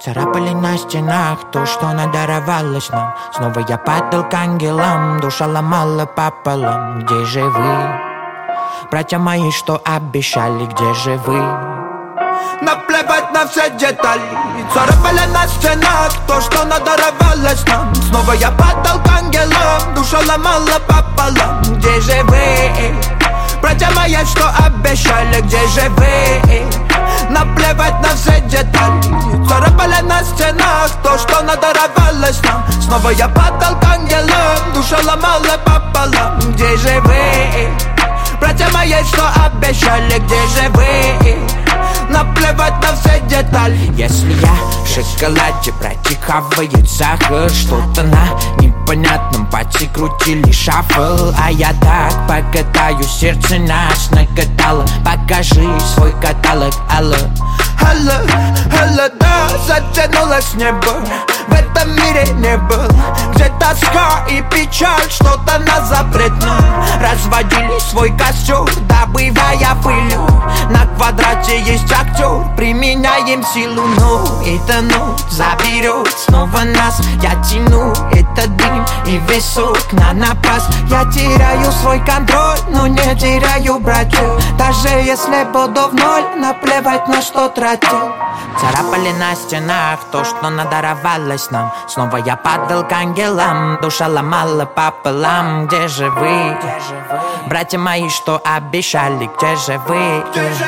Царапали на стенах то, что надаровалось нам. Снова я падал к ангелам, душа ломала пополам. Где же вы, братья мои, что обещали, где же вы? Наплевать на все детали, царапали на стенах то, что надаровалось нам. Снова я падал к ангелам, душа ломала пополам. Где же вы, братья мои, что обещали, где же вы? Наплевать на все детали, царапали на стенах то, что надаровалось нам. Снова я падал к ангелам, душа ломала пополам. Где же вы, братья мои, что обещали, где же вы? Наплевать на все детали. Если я в шоколаде протекавает сахар, что-то на непонятном пальце крутили шафл. А я так покатаю, сердце нас нагадало. Покажи свой каталог, алло. Алло, алло, да, затянулось небо. В этом мире не был, где тоска и печаль, что-то нас запретно. Разводили свой костер, добывая пылью. На квадрате есть актер, применяем силу. Но это заберет снова нас. Я тяну этот дым и висок на напас. Я теряю свой контроль, но не теряю братьев. Даже если буду в ноль, наплевать на что тратил. Царапали на стенах то, что надаровалось нам. Снова я падал к ангелам, душа ломала пополам. Где же вы, братья мои, что обещали, где же вы?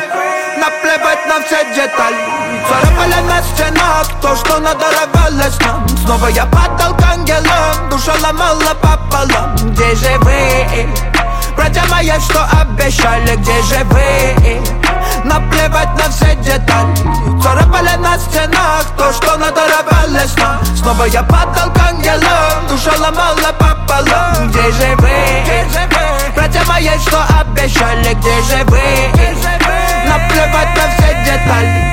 Наплевать на все детали, царапали на стенах то, что надаровалось нам. Снова я падал к ангелам, душа ломала пополам. Где же вы, братья мои, что обещали, где же вы? Наплевать на все детали, царапали на стенах то, что надаровалось нам. Снова я падал к ангелам, душа ломала пополам. Где же вы, братья мои, что обещали, где же вы? Наплевать на все детали.